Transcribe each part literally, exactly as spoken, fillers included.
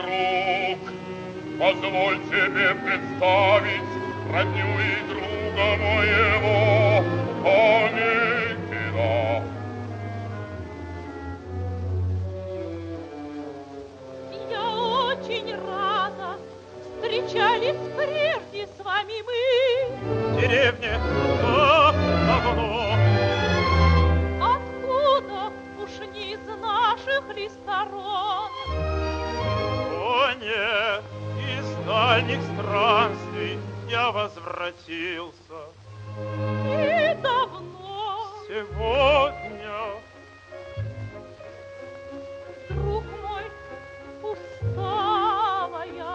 друг, позволь тебе представить родню и друга моего Онегина. Я очень рада, встречались прежде с вами мы. В деревне давно. Откуда уж не из наших ли сторон? О, нет, из дальних странствий я возвратился. И давно. Сегодня. Друг мой, устала я.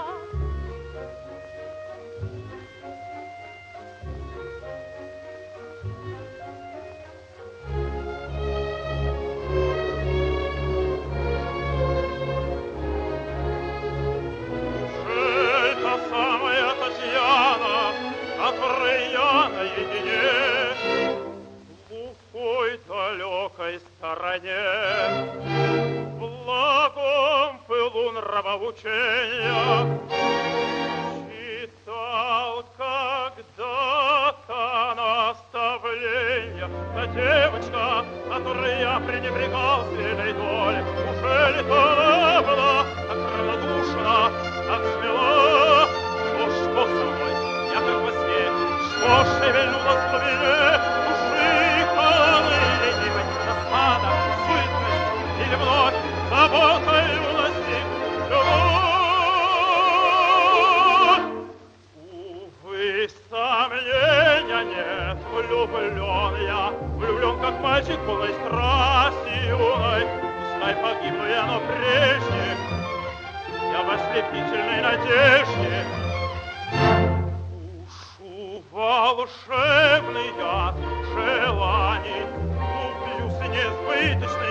Которой я наедине в глухой далекой стороне, в благом пылу нравоучения читал когда-то наставления. Та девочка, которой я пренебрегал сильной долей, уже ли она была так равнодушна, так смела? Ну что со мной? Я как во сне, что шевельнулось в глубине души холодной ленивой, распада, суетность или вновь забота юности, любовь. Увы, сомнения нет, влюблен я, влюблен как мальчик полной страсти юной. Пускай погибну я, но прежде я в ослепительной надежде волшебный яд желаний, упьюсь несбыточно